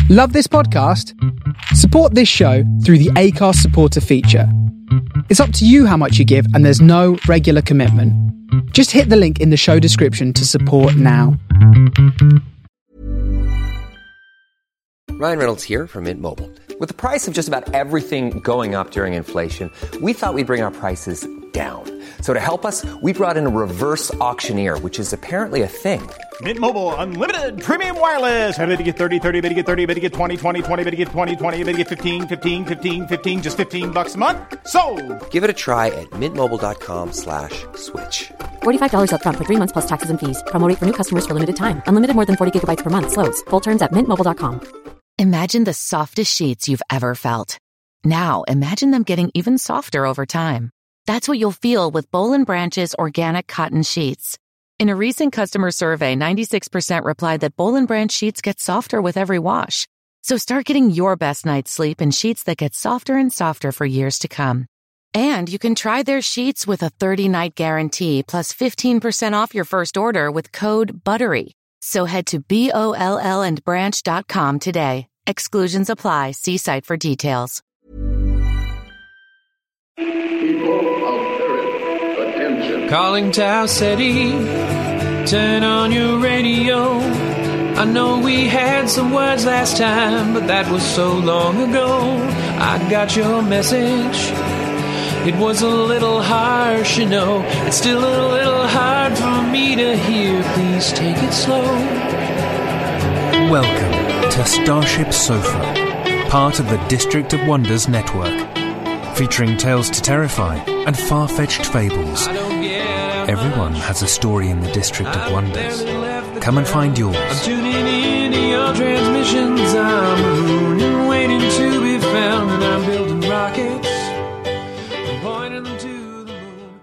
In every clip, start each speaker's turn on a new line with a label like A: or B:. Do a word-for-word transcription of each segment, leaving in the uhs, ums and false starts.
A: Love this podcast? Support this show through the Acast supporter feature. It's up to you how much you give, and there's no regular commitment. Just hit the link in the show description to support now.
B: Ryan Reynolds here from Mint Mobile. With the price of just about everything going up during inflation, we thought we'd bring our prices down. So to help us, we brought in a reverse auctioneer, which is apparently a thing.
C: Mint Mobile Unlimited Premium Wireless. How to get thirty, thirty, how to get thirty, how to get twenty, twenty, twenty, how to get twenty, twenty, how to get fifteen, fifteen, fifteen, fifteen, just fifteen bucks a month? Sold! Give it a try at mintmobile.com slash switch.
D: forty-five dollars up front for three months plus taxes and fees. Promo rate for new customers for limited time. Unlimited more than forty gigabytes per month. Slows full terms at mint mobile dot com.
E: Imagine the softest sheets you've ever felt. Now imagine them getting even softer over time. That's what you'll feel with Boll and Branch's organic cotton sheets. In a recent customer survey, ninety-six percent replied that Boll and Branch sheets get softer with every wash. So start getting your best night's sleep in sheets that get softer and softer for years to come. And you can try their sheets with a thirty-night guarantee plus fifteen percent off your first order with code BUTTERY. So head to B O L L and branch dot com today. Exclusions apply. See site for details.
F: People of Earth, attention.
G: Calling Tau City, turn on your radio. I know we had some words last time, but that was so long ago. I got your message. It was a little harsh, you know. It's still a little hard for me to hear. Please take it slow.
H: Welcome to Starship Sofa, part of the District of Wonders network, featuring tales to terrify and far-fetched fables. Everyone has a story in the District of Wonders. Come and find yours.
G: I'm tuning in to your transmissions. I'm a moon and waiting to be found, and I'm building rockets and pointing them to the moon.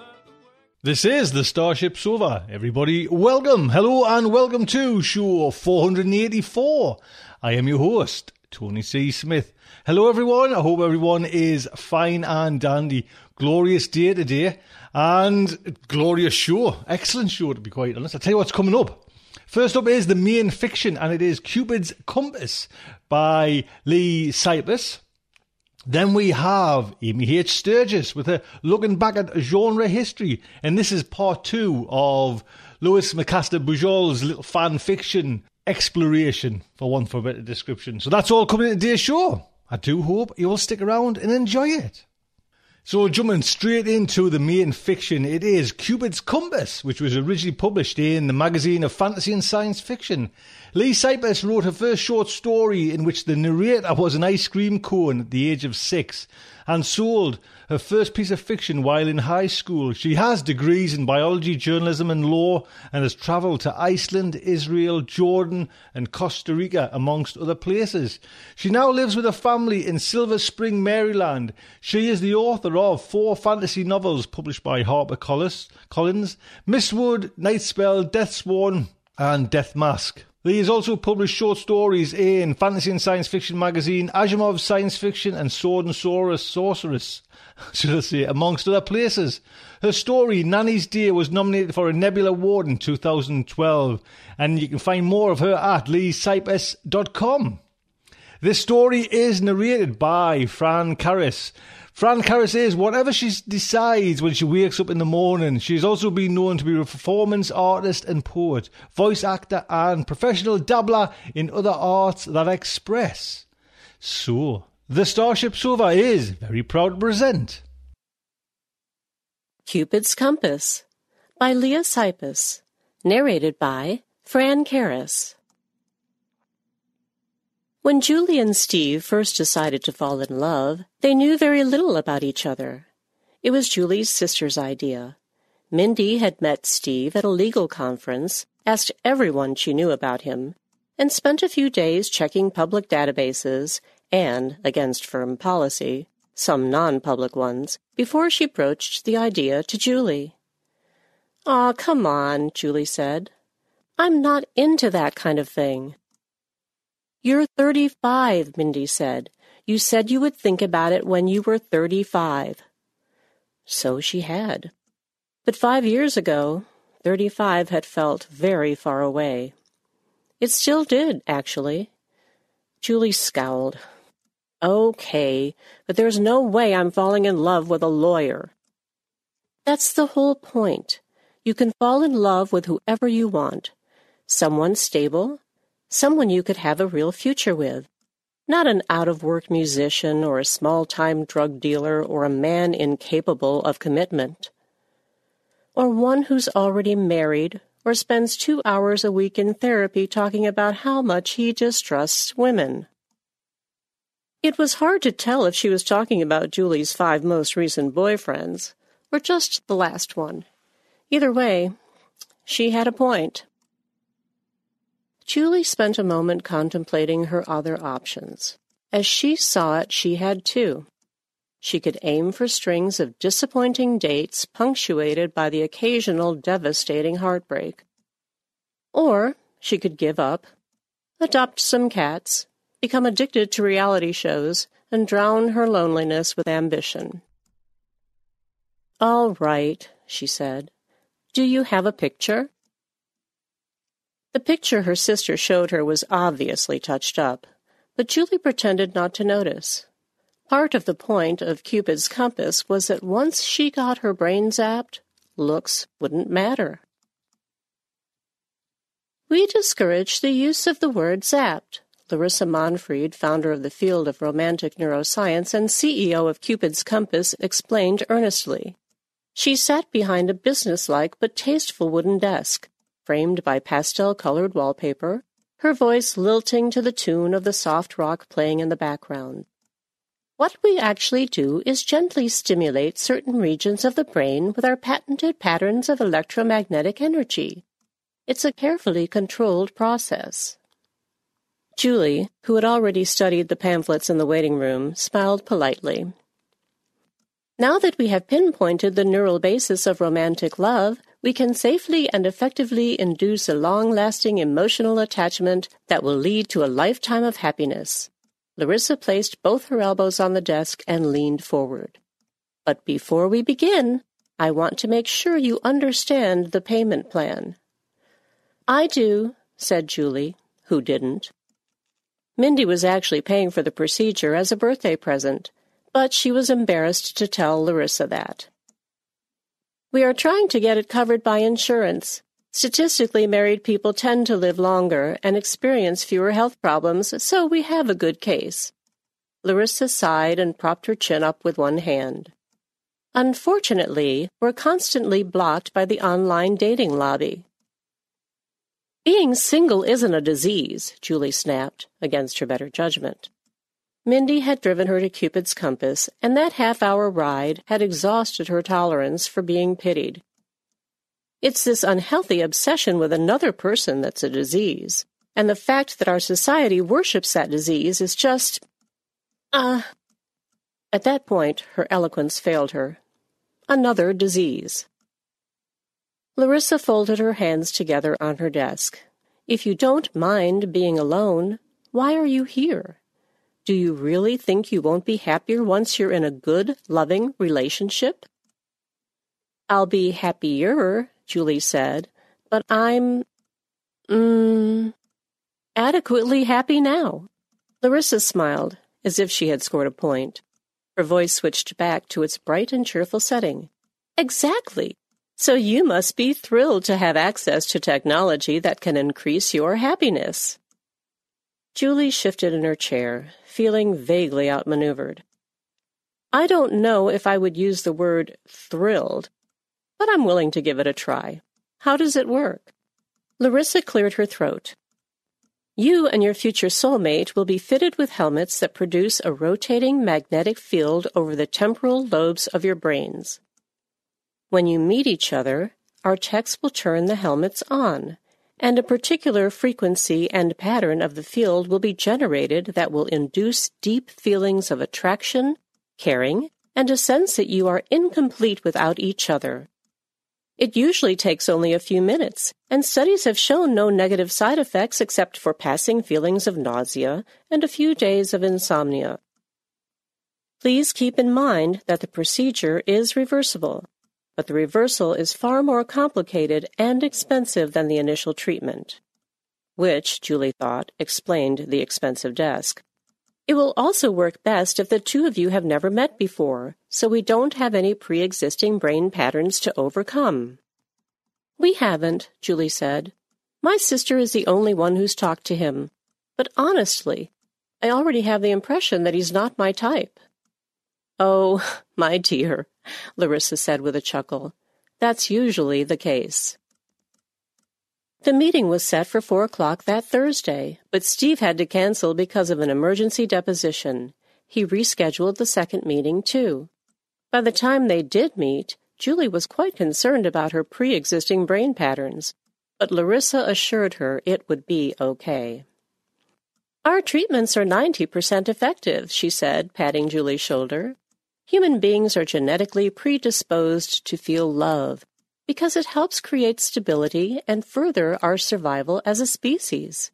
I: This is the Starship Sofa. Everybody, welcome, hello, and welcome to show four eighty-four. I am your host, Tony C. Smith. Hello, everyone. I hope everyone is fine and dandy. Glorious day today, and glorious show. Excellent show, to be quite honest. I'll tell you what's coming up. First up is the main fiction, and it is Cupid's Compass by Lee Sipes. Then we have Amy H. Sturgis with her looking back at genre history, and this is part two of Louis Macaster Bujol's little fan fiction exploration, for want of a better description. So that's all coming in today's show. I do hope you'll stick around and enjoy it. So jumping straight into the main fiction, it is Cupid's Compass, which was originally published in the Magazine of Fantasy and Science Fiction. Lee Sipes wrote her first short story in which the narrator was an ice cream cone at the age of six and sold her first piece of fiction while in high school. She has degrees in biology, journalism and law and has travelled to Iceland, Israel, Jordan and Costa Rica, amongst other places. She now lives with her family in Silver Spring, Maryland. She is the author of four fantasy novels published by HarperCollins, Mistwood, Nightspell, Deathsworn and Death Mask. Lee has also published short stories in Fantasy and Science Fiction magazine, Asimov's Science Fiction and Sword and Sorceress, should I say, amongst other places. Her story, Nanny's Day, was nominated for a Nebula Award in two thousand twelve, and you can find more of her at lee sipes dot com. This story is narrated by Fran Karras. Fran Karras is whatever she decides when she wakes up in the morning. She's also been known to be a performance artist and poet, voice actor and professional dabbler in other arts that express. So, the Starship Sofa is very proud to present
J: Cupid's Compass by Leah Sipes, narrated by Fran Karras. When Julie and Steve first decided to fall in love, they knew very little about each other. It was Julie's sister's idea. Mindy had met Steve at a legal conference, asked everyone she knew about him, and spent a few days checking public databases and, against firm policy, some non-public ones, before she broached the idea to Julie. "Aw, come on," Julie said. "I'm not into that kind of thing." "You're thirty-five, Mindy said. You said you would think about it when you were thirty-five. So she had. But five years ago, thirty-five had felt very far away. It still did, actually. Julie scowled. Okay, but there's no way I'm falling in love with a lawyer. That's the whole point. You can fall in love with whoever you want. Someone stable, someone you could have a real future with. Not an out-of-work musician or a small-time drug dealer or a man incapable of commitment. Or one who's already married or spends two hours a week in therapy talking about how much he distrusts women. It was hard to tell if she was talking about Julie's five most recent boyfriends, or just the last one. Either way, she had a point. Julie spent a moment contemplating her other options. As she saw it, she had two. She could aim for strings of disappointing dates punctuated by the occasional devastating heartbreak. Or she could give up, adopt some cats, become addicted to reality shows, and drown her loneliness with ambition. "All right," she said. "Do you have a picture?" The picture her sister showed her was obviously touched up, but Julie pretended not to notice. Part of the point of Cupid's compass was that once she got her brain zapped, looks wouldn't matter. "We discourage the use of the word zapped," Larissa Monfried, founder of the field of romantic neuroscience and C E O of Cupid's Compass, explained earnestly. She sat behind a businesslike but tasteful wooden desk, framed by pastel-colored wallpaper, her voice lilting to the tune of the soft rock playing in the background. "What we actually do is gently stimulate certain regions of the brain with our patented patterns of electromagnetic energy. It's a carefully controlled process." Julie, who had already studied the pamphlets in the waiting room, smiled politely. "Now that we have pinpointed the neural basis of romantic love, we can safely and effectively induce a long-lasting emotional attachment that will lead to a lifetime of happiness." Larissa placed both her elbows on the desk and leaned forward. "But before we begin, I want to make sure you understand the payment plan." "I do," said Julie, who didn't. Mindy was actually paying for the procedure as a birthday present, but she was embarrassed to tell Larissa that. "We are trying to get it covered by insurance. Statistically, married people tend to live longer and experience fewer health problems, so we have a good case." Larissa sighed and propped her chin up with one hand. "Unfortunately, we're constantly blocked by the online dating lobby." "Being single isn't a disease," Julie snapped, against her better judgment. Mindy had driven her to Cupid's Compass, and that half-hour ride had exhausted her tolerance for being pitied. "It's this unhealthy obsession with another person that's a disease, and the fact that our society worships that disease is just... Uh... At that point, her eloquence failed her. Another disease. Larissa folded her hands together on her desk. "If you don't mind being alone, why are you here? Do you really think you won't be happier once you're in a good, loving relationship?" "I'll be happier," Julie said, "but I'm, mm, adequately happy now." Larissa smiled, as if she had scored a point. Her voice switched back to its bright and cheerful setting. "Exactly. So you must be thrilled to have access to technology that can increase your happiness." Julie shifted in her chair, feeling vaguely outmaneuvered. "I don't know if I would use the word thrilled, but I'm willing to give it a try. How does it work?" Larissa cleared her throat. "You and your future soulmate will be fitted with helmets that produce a rotating magnetic field over the temporal lobes of your brains. When you meet each other, our techs will turn the helmets on, and a particular frequency and pattern of the field will be generated that will induce deep feelings of attraction, caring, and a sense that you are incomplete without each other. It usually takes only a few minutes, and studies have shown no negative side effects except for passing feelings of nausea and a few days of insomnia. Please keep in mind that the procedure is reversible, but the reversal is far more complicated and expensive than the initial treatment. which, Julie thought, explained the expensive desk. It will also work best if the two of you have never met before, so we don't have any pre-existing brain patterns to overcome. We haven't, Julie said. My sister is the only one who's talked to him. But honestly, I already have the impression that he's not my type. Oh, my dear, Larissa said with a chuckle. That's usually the case. The meeting was set for four o'clock that Thursday, but Steve had to cancel because of an emergency deposition. He rescheduled the second meeting, too. By the time they did meet, Julie was quite concerned about her pre-existing brain patterns, but Larissa assured her it would be okay. Our treatments are ninety percent effective, she said, patting Julie's shoulder. Human beings are genetically predisposed to feel love because it helps create stability and further our survival as a species.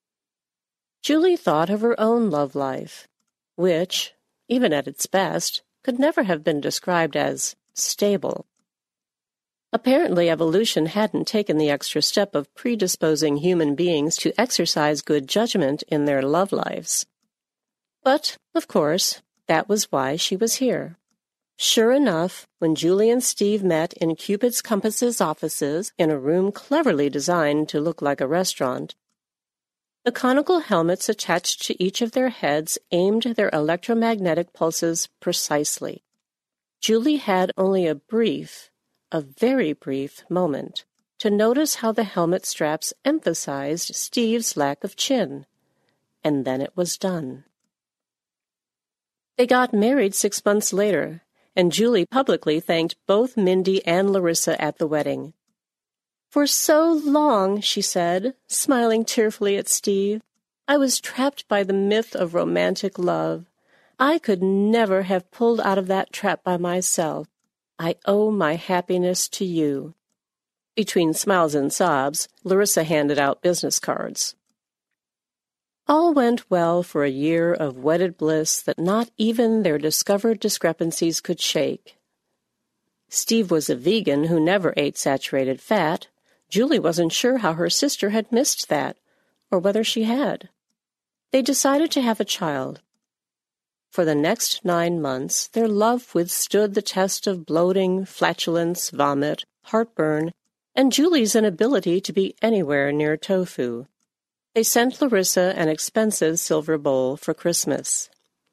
J: Julie thought of her own love life, which, even at its best, could never have been described as stable. Apparently, evolution hadn't taken the extra step of predisposing human beings to exercise good judgment in their love lives. But, of course, that was why she was here. Sure enough, when Julie and Steve met in Cupid's Compass's offices in a room cleverly designed to look like a restaurant, the conical helmets attached to each of their heads aimed their electromagnetic pulses precisely. Julie had only a brief, a very brief moment to notice how the helmet straps emphasized Steve's lack of chin, and then it was done. They got married six months later, and Julie publicly thanked both Mindy and Larissa at the wedding. For so long, she said, smiling tearfully at Steve, I was trapped by the myth of romantic love. I could never have pulled out of that trap by myself. I owe my happiness to you. Between smiles and sobs, Larissa handed out business cards. All went well for a year of wedded bliss that not even their discovered discrepancies could shake. Steve was a vegan who never ate saturated fat. Julie wasn't sure how her sister had missed that, or whether she had. They decided to have a child. For the next nine months, their love withstood the test of bloating, flatulence, vomit, heartburn, and Julie's inability to be anywhere near tofu. They sent Larissa an expensive silver bowl for Christmas.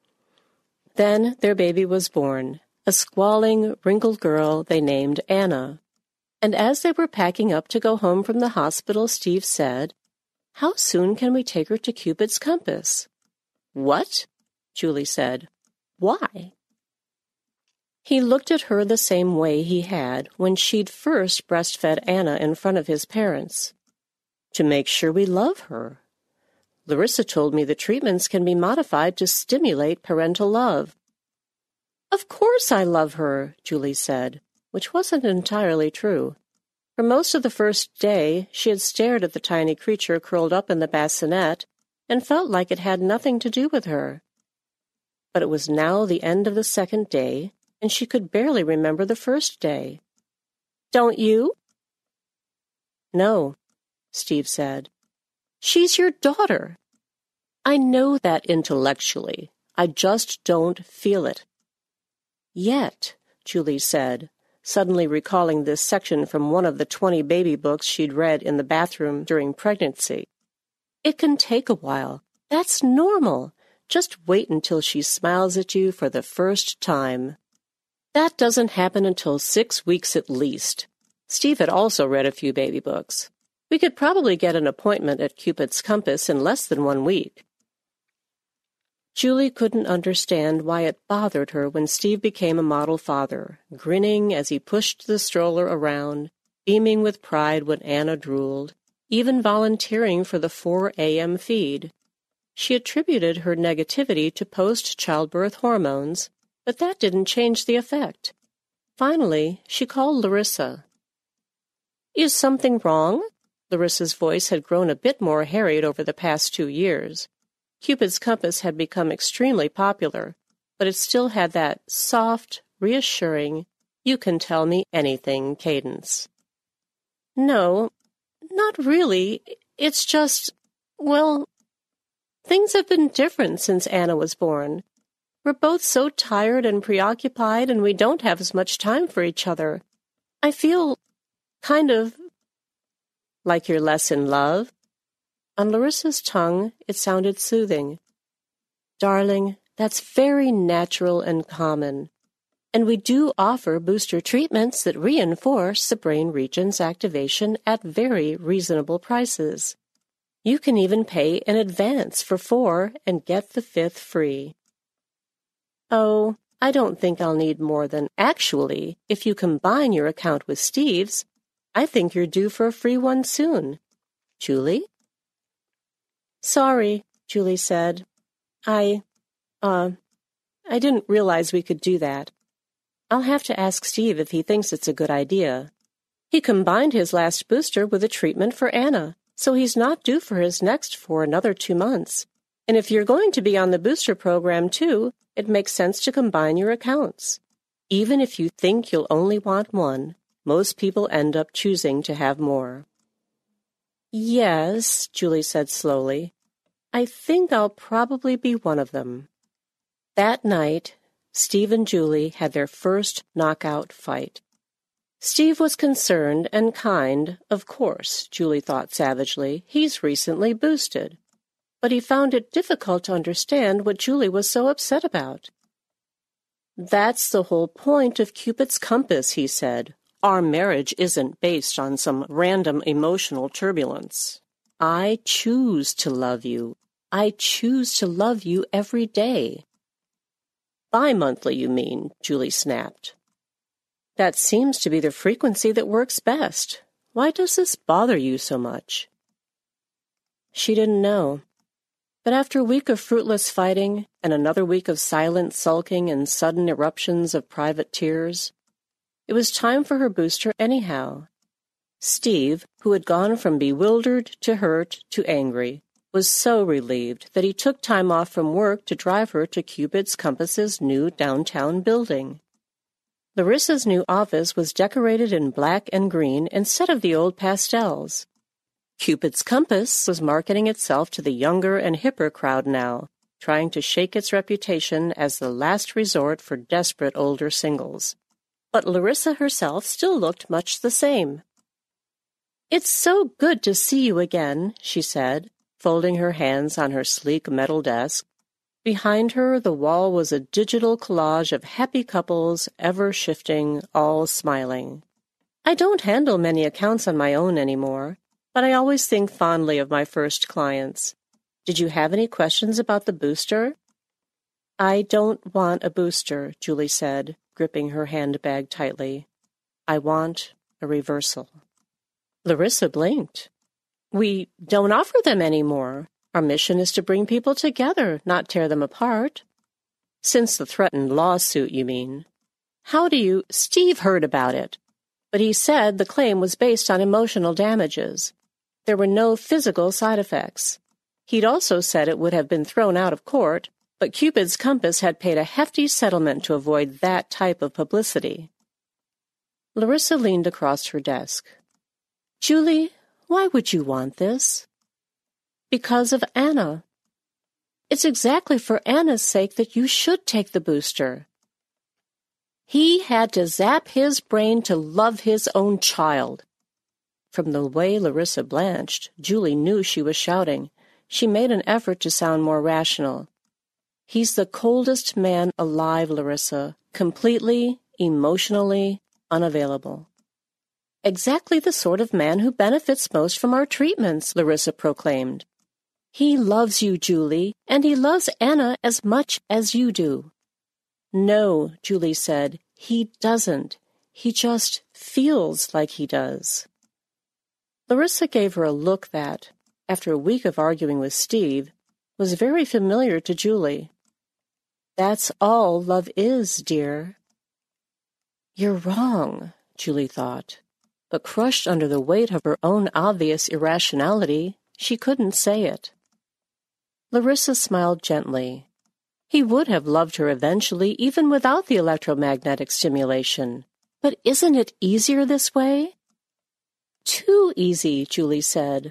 J: Then their baby was born, a squalling, wrinkled girl they named Anna. And as they were packing up to go home from the hospital, Steve said, How soon can we take her to Cupid's Compass? What? Julie said. Why? He looked at her the same way he had when she'd first breastfed Anna in front of his parents. To make sure we love her. Larissa told me the treatments can be modified to stimulate parental love. Of course I love her, Julie said, which wasn't entirely true. For most of the first day, she had stared at the tiny creature curled up in the bassinet and felt like it had nothing to do with her. But it was now the end of the second day, and she could barely remember the first day. Don't you? No, Steve said. She's your daughter. I know that intellectually. I just don't feel it. Yet, Julie said, suddenly recalling this section from one of the twenty baby books she'd read in the bathroom during pregnancy. It can take a while. That's normal. Just wait until she smiles at you for the first time. That doesn't happen until six weeks at least. Steve had also read a few baby books. We could probably get an appointment at Cupid's Compass in less than one week. Julie couldn't understand why it bothered her when Steve became a model father, grinning as he pushed the stroller around, beaming with pride when Anna drooled, even volunteering for the four a.m. feed. She attributed her negativity to post-childbirth hormones, but that didn't change the effect. Finally, she called Larissa. Is something wrong? Larissa's voice had grown a bit more harried over the past two years. Cupid's Compass had become extremely popular, but it still had that soft, reassuring, you-can-tell-me-anything cadence. No, not really. It's just, Well, things have been different since Anna was born. We're both so tired and preoccupied, and we don't have as much time for each other. I feel kind of like you're less in love. On Larissa's tongue, it sounded soothing. Darling, that's very natural and common. And we do offer booster treatments that reinforce the brain region's activation at very reasonable prices. You can even pay in advance for four and get the fifth free. Oh, I don't think I'll need more than actually, if you combine your account with Steve's, I think you're due for a free one soon. Julie? Sorry, Julie said. I, uh, I didn't realize we could do that. I'll have to ask Steve if he thinks it's a good idea. He combined his last booster with a treatment for Anna, so he's not due for his next for another two months. And if you're going to be on the booster program too, it makes sense to combine your accounts. Even if you think you'll only want one, most people end up choosing to have more. Yes, Julie said slowly. I think I'll probably be one of them. That night, Steve and Julie had their first knockout fight. Steve was concerned and kind. Of course, Julie thought savagely. He's recently boosted. But he found it difficult to understand what Julie was so upset about. That's the whole point of Cupid's compass, he said. Our marriage isn't based on some random emotional turbulence. I choose to love you. I choose to love you every day. Bi-monthly, you mean, Julie snapped. That seems to be the frequency that works best. Why does this bother you so much? She didn't know. But after a week of fruitless fighting and another week of silent sulking and sudden eruptions of private tears, it was time for her booster anyhow. Steve, who had gone from bewildered to hurt to angry, was so relieved that he took time off from work to drive her to Cupid's Compass's new downtown building. Larissa's new office was decorated in black and green instead of the old pastels. Cupid's Compass was marketing itself to the younger and hipper crowd now, trying to shake its reputation as the last resort for desperate older singles. But Larissa herself still looked much the same. "It's so good to see you again," she said, folding her hands on her sleek metal desk. Behind her, the wall was a digital collage of happy couples, ever-shifting, all smiling. "I don't handle many accounts on my own anymore, but I always think fondly of my first clients. Did you have any questions about the booster?" "I don't want a booster," Julie said, gripping her handbag tightly. "I want a reversal." Larissa blinked. "We don't offer them anymore. Our mission is to bring people together, not tear them apart." "Since the threatened lawsuit, you mean." "How do you—" "Steve heard about it, but he said the claim was based on emotional damages. There were no physical side effects. He'd also said it would have been thrown out of court, but Cupid's Compass had paid a hefty settlement to avoid that type of publicity." Larissa leaned across her desk. "Julie, why would you want this?" "Because of Anna. It's exactly for Anna's sake that you should take the booster." He had to zap his brain to love his own child. From the way Larissa blanched, Julie knew she was shouting. She made an effort to sound more rational. "He's the coldest man alive, Larissa, completely, emotionally unavailable." "Exactly the sort of man who benefits most from our treatments," Larissa proclaimed. "He loves you, Julie, and he loves Anna as much as you do." "No," Julie said, "he doesn't. He just feels like he does." Larissa gave her a look that, after a week of arguing with Steve, was very familiar to Julie. "That's all love is, dear." "You're wrong," Julie thought, but crushed under the weight of her own obvious irrationality, she couldn't say it. Larissa smiled gently. He would have loved her eventually, even without the electromagnetic stimulation. But isn't it easier this way? "Too easy," Julie said.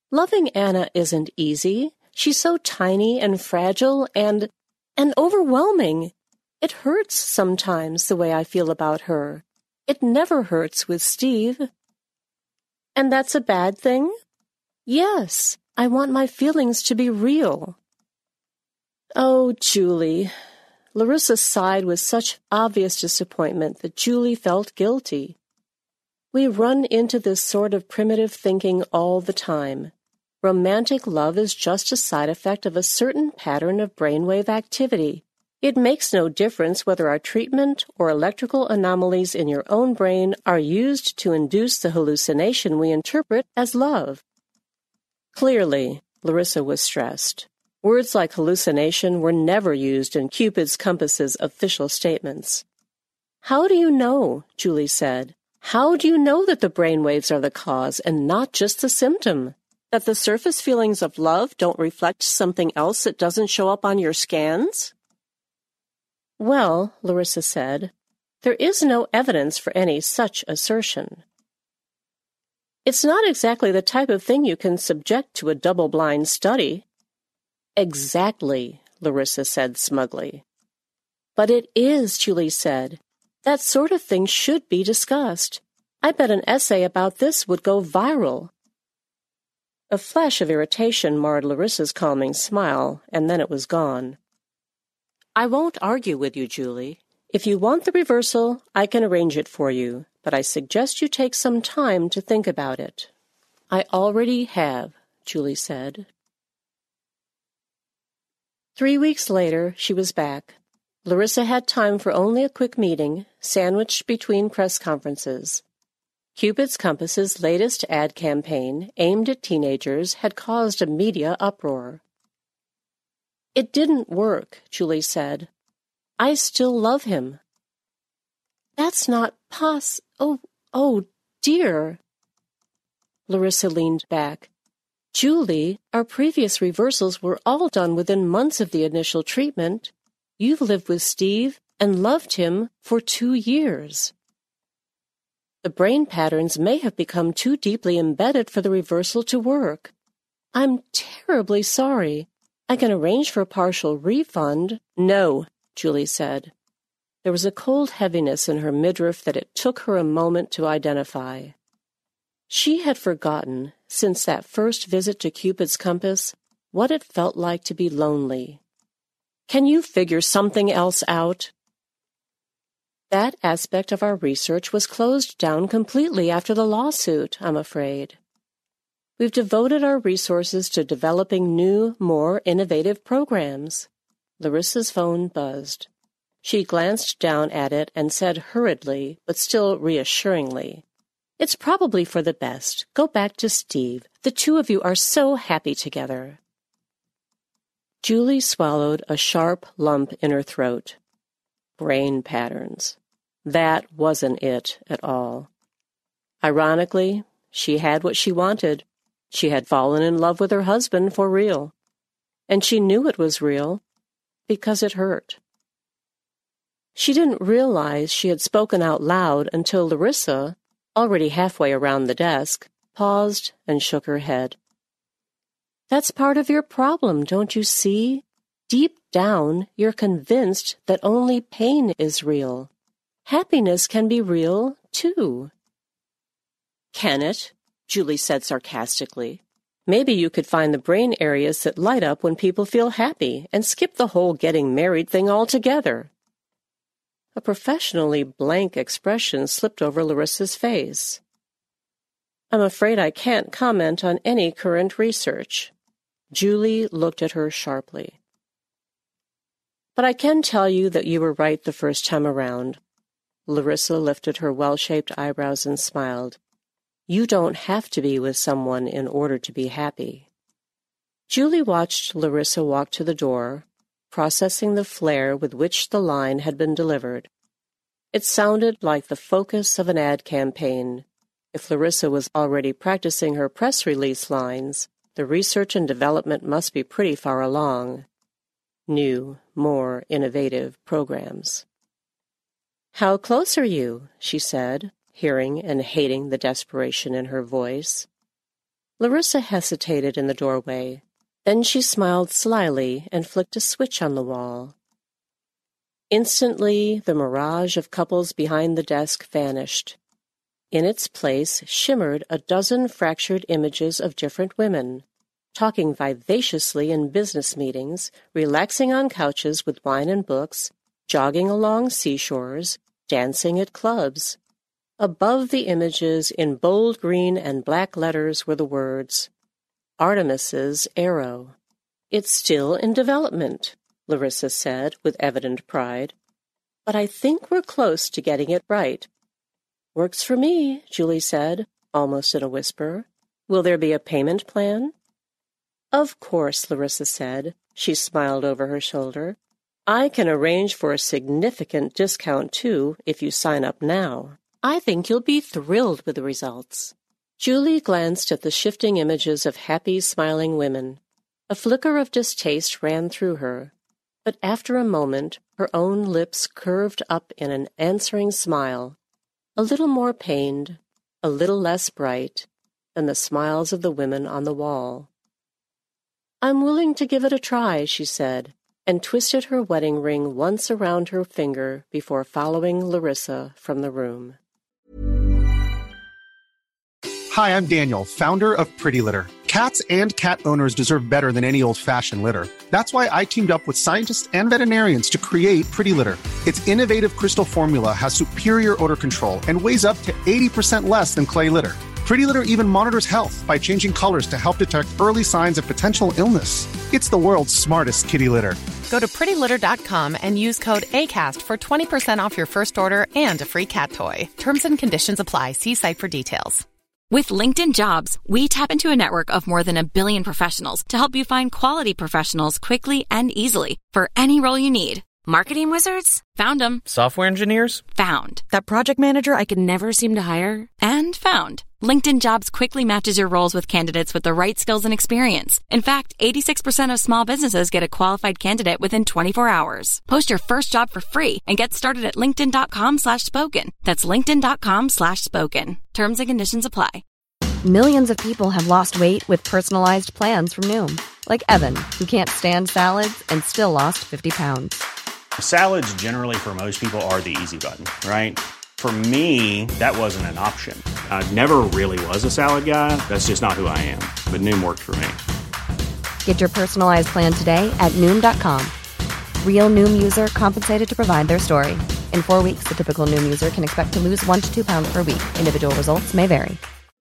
J: Loving Anna isn't easy. She's so tiny and fragile and, and overwhelming. It hurts sometimes the way I feel about her. It never hurts with Steve. And that's a bad thing? Yes, I want my feelings to be real. Oh, Julie. Larissa sighed with such obvious disappointment that Julie felt guilty. We run into this sort of primitive thinking all the time. Romantic love is just a side effect of a certain pattern of brainwave activity. It makes no difference whether our treatment or electrical anomalies in your own brain are used to induce the hallucination we interpret as love. Clearly, Larissa was stressed. Words like hallucination were never used in Cupid's Compass's official statements. How do you know? Julie said. How do you know that the brainwaves are the cause and not just the symptom? That the surface feelings of love don't reflect something else that doesn't show up on your scans? Well, Larissa said, there is no evidence for any such assertion. It's not exactly the type of thing you can subject to a double-blind study. Exactly, Larissa said smugly. But it is, Julie said. That sort of thing should be discussed. I bet an essay about this would go viral. A flash of irritation marred Larissa's calming smile, and then it was gone. I won't argue with you, Julie. If you want the reversal, I can arrange it for you, but I suggest you take some time to think about it. I already have, Julie said. Three weeks later, she was back. Larissa had time for only a quick meeting, sandwiched between press conferences. Cupid's Compass's latest ad campaign, aimed at teenagers, had caused a media uproar. It didn't work, Julie said. I still love him. That's not poss... Oh, oh, dear. Larissa leaned back. Julie, our previous reversals were all done within months of the initial treatment. You've lived with Steve and loved him for two years. The brain patterns may have become too deeply embedded for the reversal to work. I'm terribly sorry. I can arrange for a partial refund. No, Julie said. There was a cold heaviness in her midriff that it took her a moment to identify. She had forgotten, since that first visit to Cupid's Compass, what it felt like to be lonely. Can you figure something else out? That aspect of our research was closed down completely after the lawsuit, I'm afraid. We've devoted our resources to developing new, more innovative programs. Larissa's phone buzzed. She glanced down at it and said hurriedly, but still reassuringly, It's probably for the best. Go back to Steve. The two of you are so happy together. Julie swallowed a sharp lump in her throat. Brain patterns. That wasn't it at all. Ironically, she had what she wanted. She had fallen in love with her husband for real. And she knew it was real because it hurt. She didn't realize she had spoken out loud until Larissa, already halfway around the desk, paused and shook her head. That's part of your problem, don't you see? Deep down, you're convinced that only pain is real. Happiness can be real, too. Can it? Julie said sarcastically. Maybe you could find the brain areas that light up when people feel happy and skip the whole getting married thing altogether. A professionally blank expression slipped over Larissa's face. I'm afraid I can't comment on any current research. Julie looked at her sharply. But I can tell you that you were right the first time around. Larissa lifted her well-shaped eyebrows and smiled. You don't have to be with someone in order to be happy. Julie watched Larissa walk to the door, processing the flair with which the line had been delivered. It sounded like the focus of an ad campaign. If Larissa was already practicing her press release lines, the research and development must be pretty far along. New, more innovative programs. How close are you? She said, hearing and hating the desperation in her voice. Larissa hesitated in the doorway. Then she smiled slyly and flicked a switch on the wall. Instantly, the mirage of couples behind the desk vanished. In its place shimmered a dozen fractured images of different women, talking vivaciously in business meetings, relaxing on couches with wine and books, jogging along seashores, dancing at clubs. Above the images, in bold green and black letters, were the words, Artemis's Arrow. It's still in development, Larissa said with evident pride. But I think we're close to getting it right. Works for me, Julie said, almost in a whisper. Will there be a payment plan? Of course, Larissa said. She smiled over her shoulder. I can arrange for a significant discount, too, if you sign up now. I think you'll be thrilled with the results. Julie glanced at the shifting images of happy, smiling women. A flicker of distaste ran through her. But after a moment, her own lips curved up in an answering smile, a little more pained, a little less bright, than the smiles of the women on the wall. I'm willing to give it a try, she said, and twisted her wedding ring once around her finger before following Larissa from the room.
K: Hi, I'm Daniel, founder of Pretty Litter. Cats and cat owners deserve better than any old-fashioned litter. That's why I teamed up with scientists and veterinarians to create Pretty Litter. Its innovative crystal formula has superior odor control and weighs up to eighty percent less than clay litter. Pretty Litter even monitors health by changing colors to help detect early signs of potential illness. It's the world's smartest kitty litter.
L: Go to pretty litter dot com and use code ACAST for twenty percent off your first order and a free cat toy. Terms and conditions apply. See site for details.
M: With LinkedIn Jobs, we tap into a network of more than a billion professionals to help you find quality professionals quickly and easily for any role you need. Marketing wizards? Found them.
N: Software engineers?
M: Found. That project manager I could never seem to hire? And found. LinkedIn Jobs quickly matches your roles with candidates with the right skills and experience. In fact, eighty-six percent of small businesses get a qualified candidate within twenty-four hours. Post your first job for free and get started at linkedin.com slash spoken. That's linkedin.com slash spoken. Terms and conditions apply.
O: Millions of people have lost weight with personalized plans from Noom. Like Evan, who can't stand salads and still lost fifty pounds.
P: Salads generally for most people are the easy button, right? For me, that wasn't an option. I never really was a salad guy. That's just not who I am. But Noom worked for me.
O: Get your personalized plan today at Noom dot com. Real Noom user compensated to provide their story. In four weeks, the typical Noom user can expect to lose one to two pounds per week. Individual results may vary.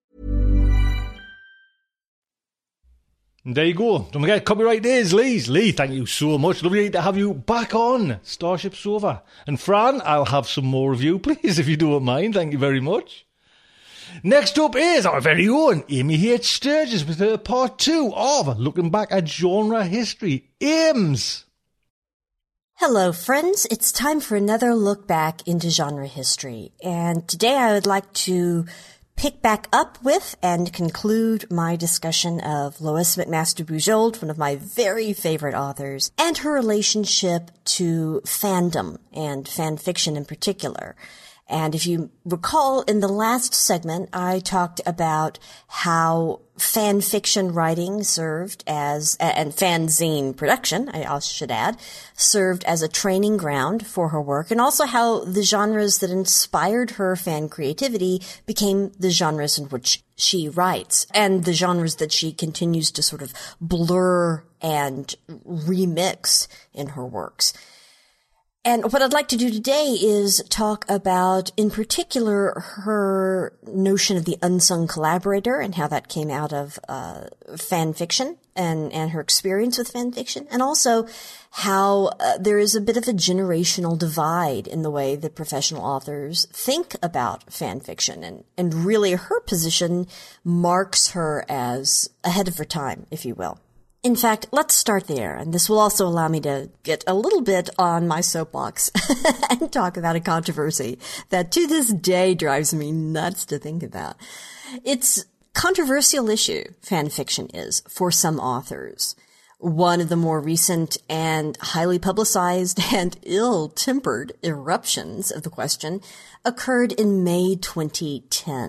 I: There you go. Don't forget, copyright is Lee's. Lee, thank you so much. Lovely to have you back on Starship Sofa. And Fran, I'll have some more of you, please, if you don't mind. Thank you very much. Next up is our very own Amy H. Sturgis with her part two of Looking Back at Genre History. Ames!
Q: Hello, friends. It's time for another look back into genre history. And today I would like to pick back up with and conclude my discussion of Lois McMaster Bujold, one of my very favorite authors, and her relationship to fandom and fan fiction in particular. And if you recall, in the last segment, I talked about how fan fiction writing served as, and fanzine production, I should add, served as a training ground for her work, and also how the genres that inspired her fan creativity became the genres in which she writes, and the genres that she continues to sort of blur and remix in her works. And what I'd like to do today is talk about, in particular, her notion of the unsung collaborator and how that came out of uh fan fiction and, and her experience with fan fiction, and also how uh, there is a bit of a generational divide in the way that professional authors think about fan fiction. And, and really her position marks her as ahead of her time, if you will. In fact, let's start there, and this will also allow me to get a little bit on my soapbox and talk about a controversy that to this day drives me nuts to think about. It's a controversial issue, fan fiction is, for some authors. One of the more recent and highly publicized and ill-tempered eruptions of the question occurred in May twenty ten.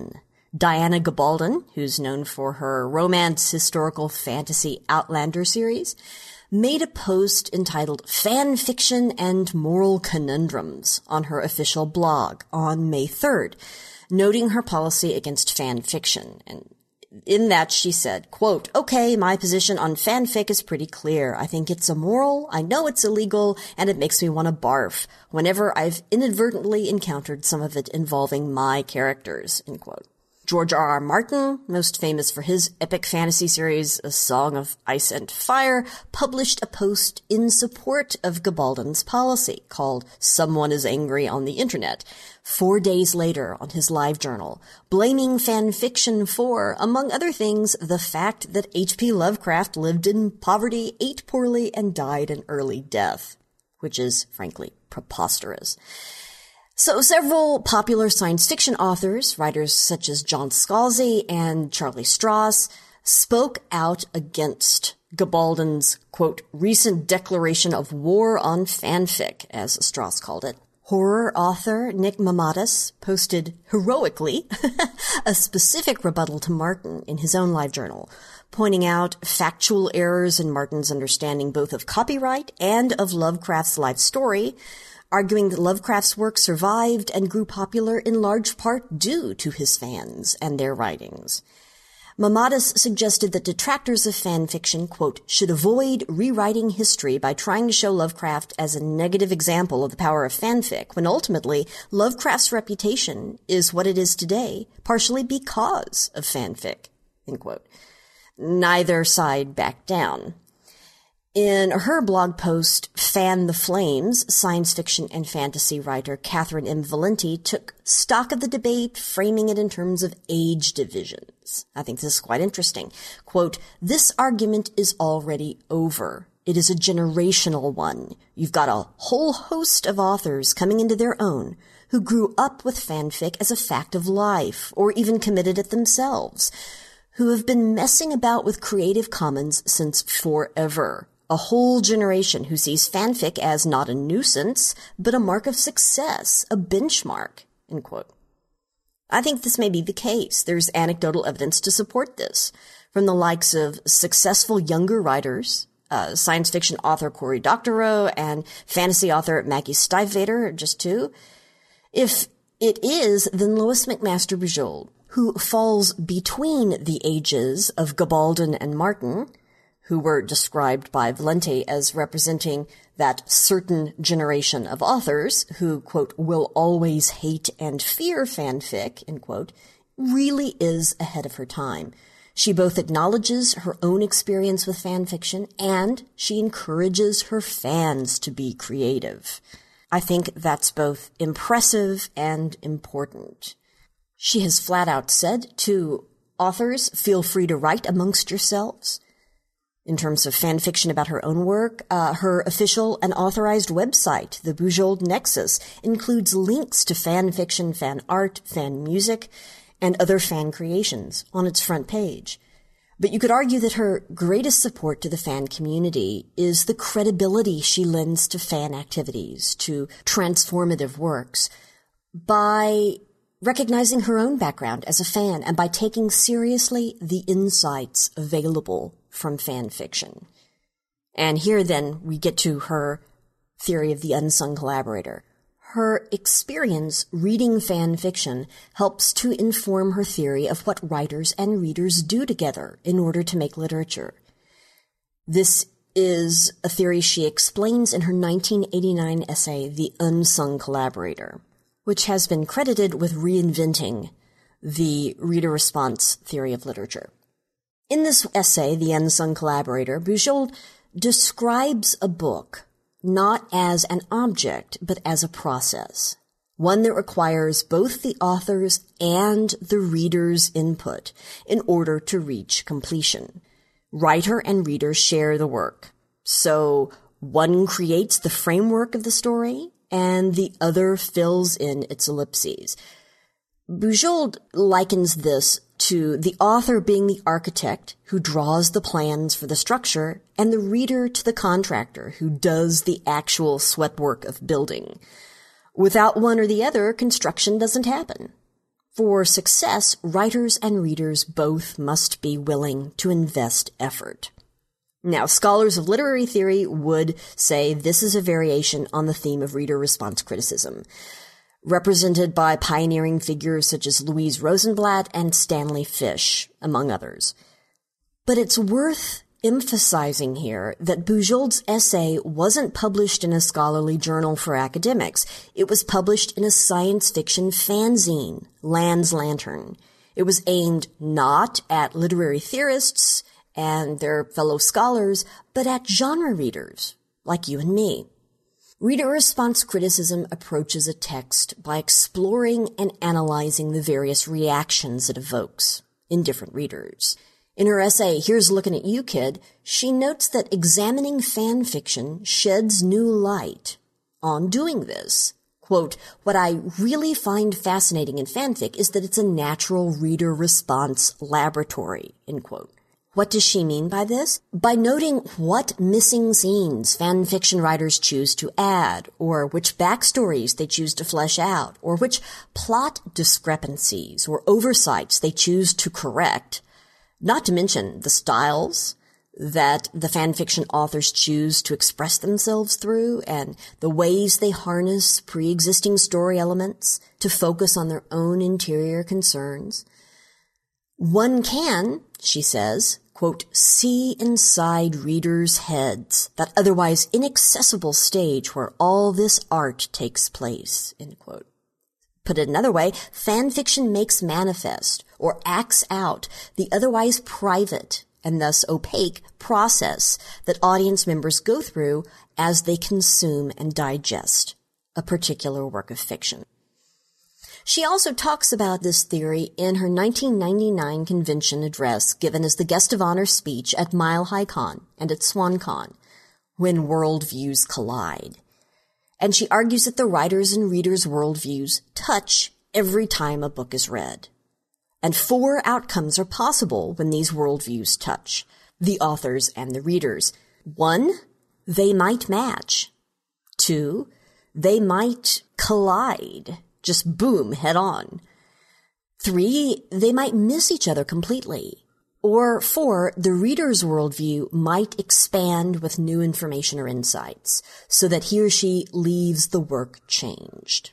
Q: Diana Gabaldon, who's known for her romance, historical, fantasy Outlander series, made a post entitled Fan Fiction and Moral Conundrums on her official blog on May third, noting her policy against fan fiction. And in that she said, quote, "Okay, my position on fanfic is pretty clear. I think it's immoral, I know it's illegal, and it makes me want to barf whenever I've inadvertently encountered some of it involving my characters," end quote. George R. R. Martin, most famous for his epic fantasy series, A Song of Ice and Fire, published a post in support of Gabaldon's policy called Someone is Angry on the Internet, four days later on his LiveJournal, blaming fan fiction for, among other things, the fact that H P Lovecraft lived in poverty, ate poorly, and died an early death, which is, frankly, preposterous. So several popular science fiction authors, writers such as John Scalzi and Charlie Stross, spoke out against Gabaldon's, quote, recent declaration of war on fanfic, as Stross called it. Horror author Nick Mamadas posted heroically a specific rebuttal to Martin in his own LiveJournal, pointing out factual errors in Martin's understanding both of copyright and of Lovecraft's life story, arguing that Lovecraft's work survived and grew popular in large part due to his fans and their writings. Mamadas suggested that detractors of fan fiction, quote, should avoid rewriting history by trying to show Lovecraft as a negative example of the power of fanfic, when ultimately Lovecraft's reputation is what it is today, partially because of fanfic, end quote. Neither side backed down. In her blog post, Fan the Flames, science fiction and fantasy writer Catherine M. Valenti took stock of the debate, framing it in terms of age divisions. I think this is quite interesting. Quote, "This argument is already over. It is a generational one. You've got a whole host of authors coming into their own who grew up with fanfic as a fact of life, or even committed it themselves, who have been messing about with Creative Commons since forever. A whole generation who sees fanfic as not a nuisance, but a mark of success, a benchmark," end quote. I think this may be the case. There's anecdotal evidence to support this, from the likes of successful younger writers, uh, science fiction author Cory Doctorow and fantasy author Maggie Stiefvater, just two. If it is, then Lois McMaster Bujold, who falls between the ages of Gabaldon and Martin, who were described by Valenti as representing that certain generation of authors who, quote, will always hate and fear fanfic, end quote, really is ahead of her time. She both acknowledges her own experience with fanfiction and she encourages her fans to be creative. I think that's both impressive and important. She has flat out said to authors, feel free to write amongst yourselves. In terms of fan fiction about her own work, uh, her official and authorized website, the Bujold Nexus, includes links to fan fiction, fan art, fan music, and other fan creations on its front page. But you could argue that her greatest support to the fan community is the credibility she lends to fan activities, to transformative works, by recognizing her own background as a fan and by taking seriously the insights available from fan fiction. And here then we get to her theory of the unsung collaborator. Her experience reading fan fiction helps to inform her theory of what writers and readers do together in order to make literature. This is a theory she explains in her nineteen eighty-nine essay, The Unsung Collaborator, which has been credited with reinventing the reader response theory of literature. In this essay, The Unsung Collaborator, Bujold describes a book not as an object, but as a process, one that requires both the author's and the reader's input in order to reach completion. Writer and reader share the work, so one creates the framework of the story, and the other fills in its ellipses. Bujold likens this to the author being the architect who draws the plans for the structure and the reader to the contractor who does the actual sweat work of building. Without one or the other, construction doesn't happen. For success, writers and readers both must be willing to invest effort. Now, scholars of literary theory would say this is a variation on the theme of reader response criticism, represented by pioneering figures such as Louise Rosenblatt and Stanley Fish, among others. But it's worth emphasizing here that Bujold's essay wasn't published in a scholarly journal for academics. It was published in a science fiction fanzine, Land's Lantern. It was aimed not at literary theorists and their fellow scholars, but at genre readers, like you and me. Reader response criticism approaches a text by exploring and analyzing the various reactions it evokes in different readers. In her essay, Here's Looking at You, Kid, she notes that examining fan fiction sheds new light on doing this. Quote, what I really find fascinating in fanfic is that it's a natural reader response laboratory, end quote. What does she mean by this? By noting what missing scenes fan fiction writers choose to add, or which backstories they choose to flesh out, or which plot discrepancies or oversights they choose to correct, not to mention the styles that the fan fiction authors choose to express themselves through and the ways they harness pre-existing story elements to focus on their own interior concerns. One can, she says, quote, see inside readers' heads, that otherwise inaccessible stage where all this art takes place, end quote. Put it another way, fan fiction makes manifest or acts out the otherwise private and thus opaque process that audience members go through as they consume and digest a particular work of fiction. She also talks about this theory in her nineteen ninety-nine convention address given as the guest of honor speech at Mile High Con and at SwanCon, When Worldviews Collide. And she argues that the writers' and readers' worldviews touch every time a book is read. And four outcomes are possible when these worldviews touch the authors and the readers. One, they might match. Two, they might collide. Just boom, head on. Three, they might miss each other completely. Or four, the reader's worldview might expand with new information or insights, so that he or she leaves the work changed.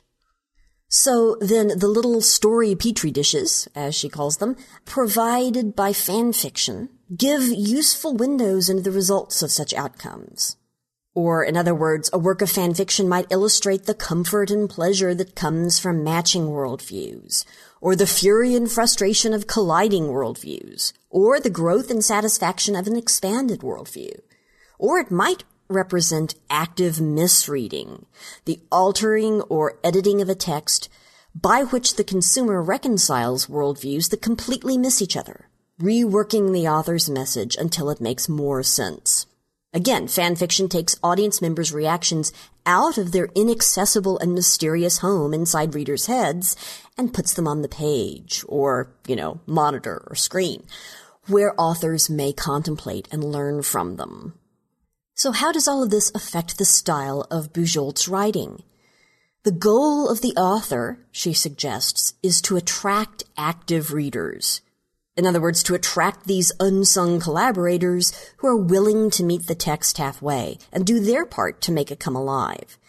Q: So then the little story petri dishes, as she calls them, provided by fan fiction, give useful windows into the results of such outcomes. Or, in other words, a work of fan fiction might illustrate the comfort and pleasure that comes from matching worldviews, or the fury and frustration of colliding worldviews, or the growth and satisfaction of an expanded worldview. Or it might represent active misreading, the altering or editing of a text by which the consumer reconciles worldviews that completely miss each other, reworking the author's message until it makes more sense. Again, fan fiction takes audience members' reactions out of their inaccessible and mysterious home inside readers' heads and puts them on the page or, you know, monitor or screen, where authors may contemplate and learn from them. So how does all of this affect the style of Bujold's writing? The goal of the author, she suggests, is to attract active readers. In other words, to attract these unsung collaborators who are willing to meet the text halfway and do their part to make it come alive.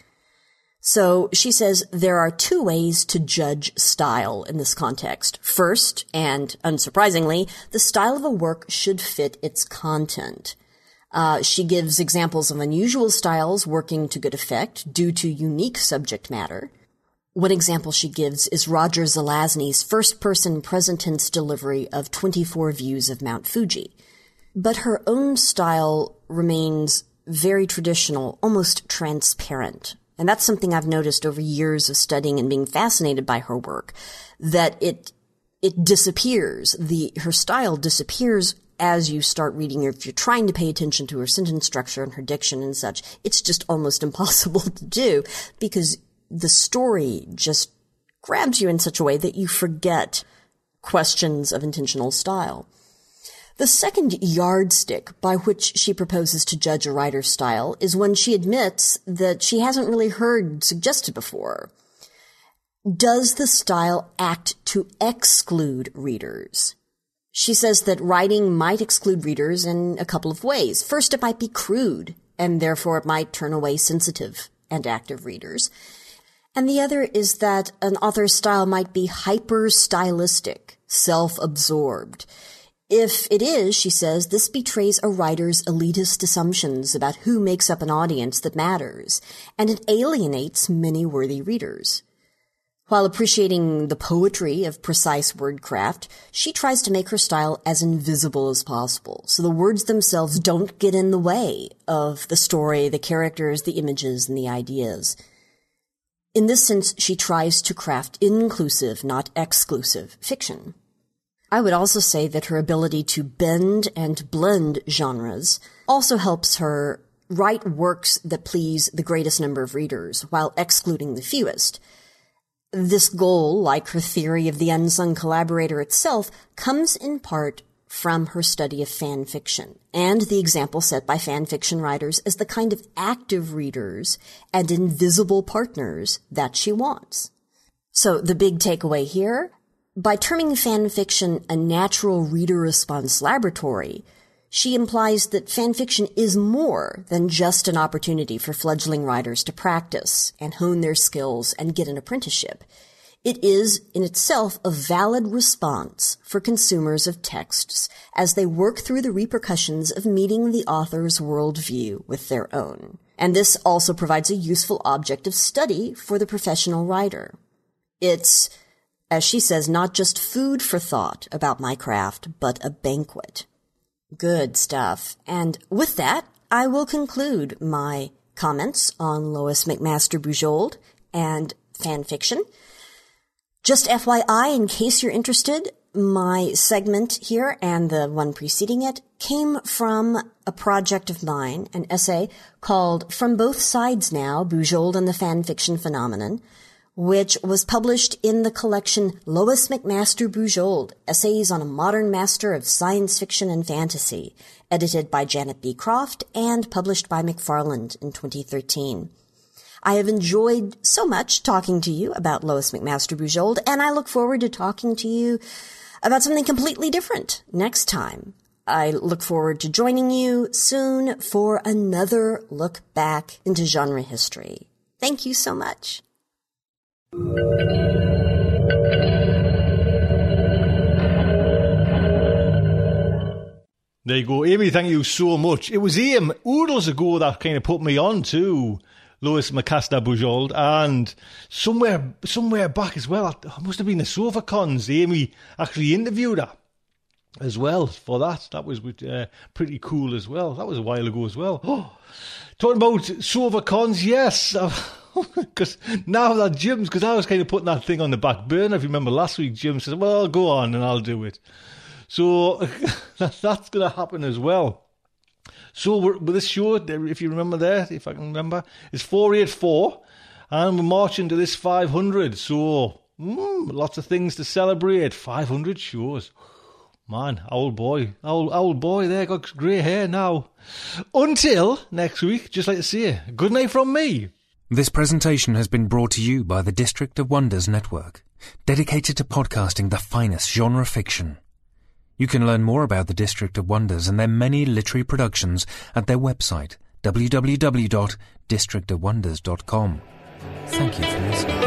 Q: So she says there are two ways to judge style in this context. First, and unsurprisingly, the style of a work should fit its content. Uh, she gives examples of unusual styles working to good effect due to unique subject matter. One example she gives is Roger Zelazny's first-person present-tense delivery of twenty-four Views of Mount Fuji. But her own style remains very traditional, almost transparent. And that's something I've noticed over years of studying and being fascinated by her work, that it it disappears. The her style disappears as you start reading her. If you're trying to pay attention to her sentence structure and her diction and such, it's just almost impossible to do because the story just grabs you in such a way that you forget questions of intentional style. The second yardstick by which she proposes to judge a writer's style is when she admits that she hasn't really heard suggested before. Does the style act to exclude readers? She says that writing might exclude readers in a couple of ways. First, it might be crude, and therefore it might turn away sensitive and active readers. And the other is that an author's style might be hyper-stylistic, self-absorbed. If it is, she says, this betrays a writer's elitist assumptions about who makes up an audience that matters, and it alienates many worthy readers. While appreciating the poetry of precise wordcraft, she tries to make her style as invisible as possible, so the words themselves don't get in the way of the story, the characters, the images, and the ideas. In this sense, she tries to craft inclusive, not exclusive, fiction. I would also say that her ability to bend and blend genres also helps her write works that please the greatest number of readers, while excluding the fewest. This goal, like her theory of the unsung collaborator itself, comes in part from her study of fan fiction, and the example set by fan fiction writers as the kind of active readers and invisible partners that she wants. So the big takeaway here, by terming fan fiction a natural reader response laboratory, she implies that fan fiction is more than just an opportunity for fledgling writers to practice and hone their skills and get an apprenticeship. It is, in itself, a valid response for consumers of texts as they work through the repercussions of meeting the author's worldview with their own. And this also provides a useful object of study for the professional writer. It's, as she says, not just food for thought about my craft, but a banquet. Good stuff. And with that, I will conclude my comments on Lois McMaster Bujold and fan fiction. Just F Y I, in case you're interested, my segment here and the one preceding it came from a project of mine, an essay called From Both Sides Now, Bujold and the Fan Fiction Phenomenon, which was published in the collection Lois McMaster Bujold, Essays on a Modern Master of Science Fiction and Fantasy, edited by Janet B. Croft and published by McFarland in twenty thirteen. I have enjoyed so much talking to you about Lois McMaster Bujold, and I look forward to talking to you about something completely different next time. I look forward to joining you soon for another look back into genre history. Thank you so much.
I: There you go, Amy, thank you so much. It was Ian oodles ago that kind of put me on to Lois McMaster Bujold, and somewhere somewhere back as well, it must have been the Sofa Cons, Amy actually interviewed her as well for that. That was uh, pretty cool as well. That was a while ago as well. Oh, talking about Sofa Cons, yes. Because now that Jim's, because I was kind of putting that thing on the back burner. If you remember last week, Jim said, well, go on and I'll do it. So that, that's going to happen as well. So we're, with this show, if you remember there, if I can remember, it's four eighty-four and we're marching to this five hundred. So mm, lots of things to celebrate. five hundred shows. Man, old boy, old, old boy there, got grey hair now. Until next week, just like to say, good night from me.
H: This presentation has been brought to you by the District of Wonders Network, dedicated to podcasting the finest genre fiction. You can learn more about the District of Wonders and their many literary productions at their website, w w w dot district of wonders dot com. Thank you for listening.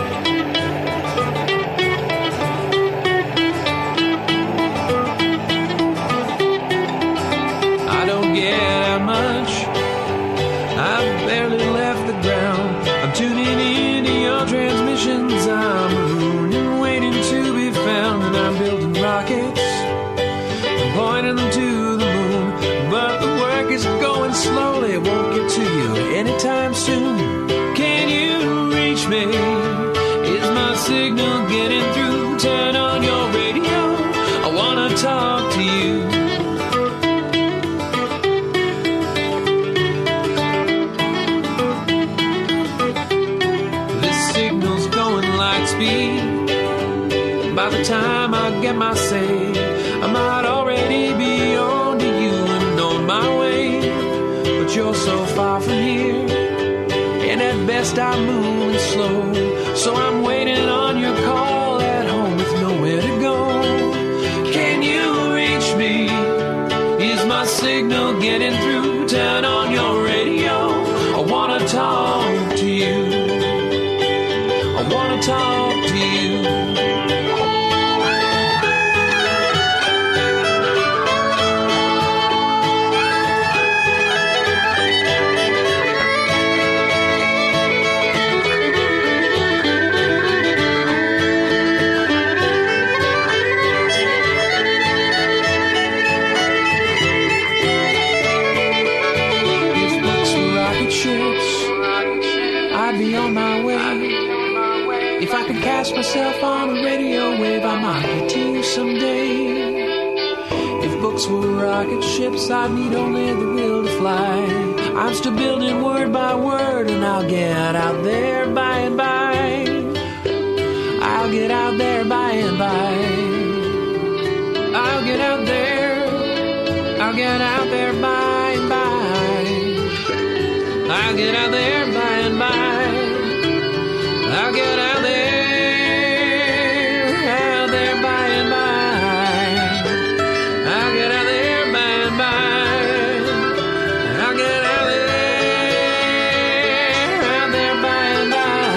G: I don't get out much. I've barely left the ground. I'm tuning into your transmissions. I'm marooned and waiting to be found. And I'm building rockets, I'm pointing them to the moon. But the work is going slowly. It won't get to you anytime soon. Can you reach me? Is my signal getting through? Turn on your radio. I want to talk to you. By the time I get my say, I might already be on to you and on my way. But you're so far from here, and at best fast, I'm moving slow. So I'm waiting on your call at home with nowhere to go. Can you reach me? Is my signal getting through? Turn on your radio. I wanna talk to you. I wanna talk to you. If I could cast myself on a radio wave, I might get to you someday. If books were rocket ships, I'd need only the will to fly. I'm still building word by word, and I'll get out there by and by. I'll get out there by and by. I'll get out there. I'll get out there by and by. I'll get out there by and by. I'll get out there, out there by and by. I'll get out there by and by. I'll get out there, out there by and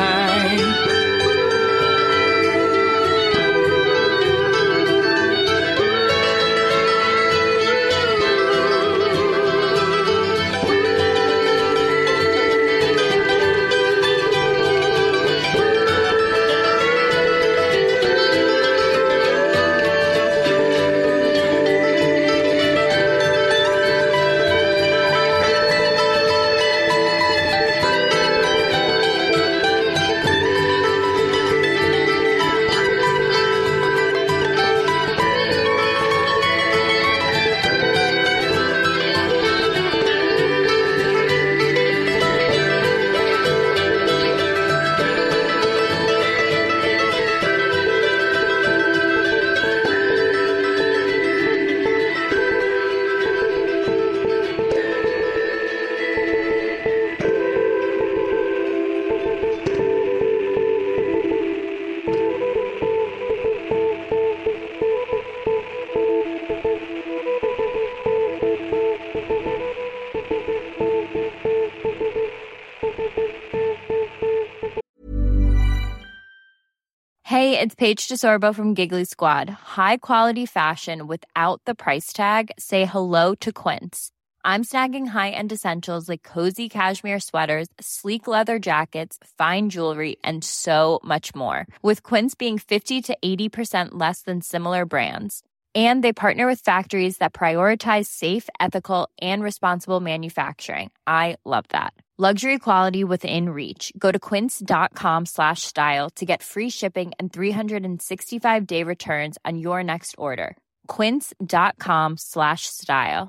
N: Hey, it's Paige DeSorbo from Giggly Squad. High quality fashion without the price tag. Say hello to Quince. I'm snagging high-end essentials like cozy cashmere sweaters, sleek leather jackets, fine jewelry, and so much more. With Quince being fifty to eighty percent less than similar brands. And they partner with factories that prioritize safe, ethical, and responsible manufacturing. I love that. Luxury quality within reach. Go to quince.com slash style to get free shipping and three sixty-five day returns on your next order. Quince.com slash style.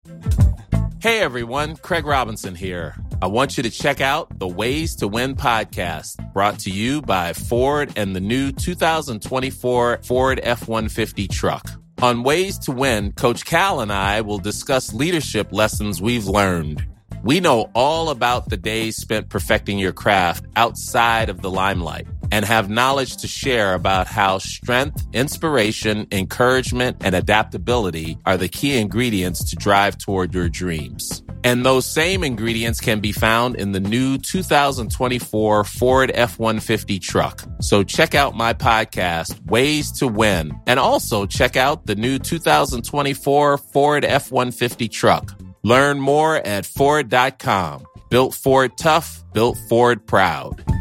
R: Hey everyone, Craig Robinson here. I want you to check out the Ways to Win podcast, brought to you by Ford and the new two thousand twenty-four Ford F one fifty truck. On Ways to Win, Coach Cal and I will discuss leadership lessons we've learned. We know all about the days spent perfecting your craft outside of the limelight and have knowledge to share about how strength, inspiration, encouragement, and adaptability are the key ingredients to drive toward your dreams. And those same ingredients can be found in the new two thousand twenty-four Ford F one fifty truck. So check out my podcast, Ways to Win, and also check out the new two thousand twenty-four Ford F one fifty truck. Learn more at Ford dot com. Built Ford tough, built Ford proud.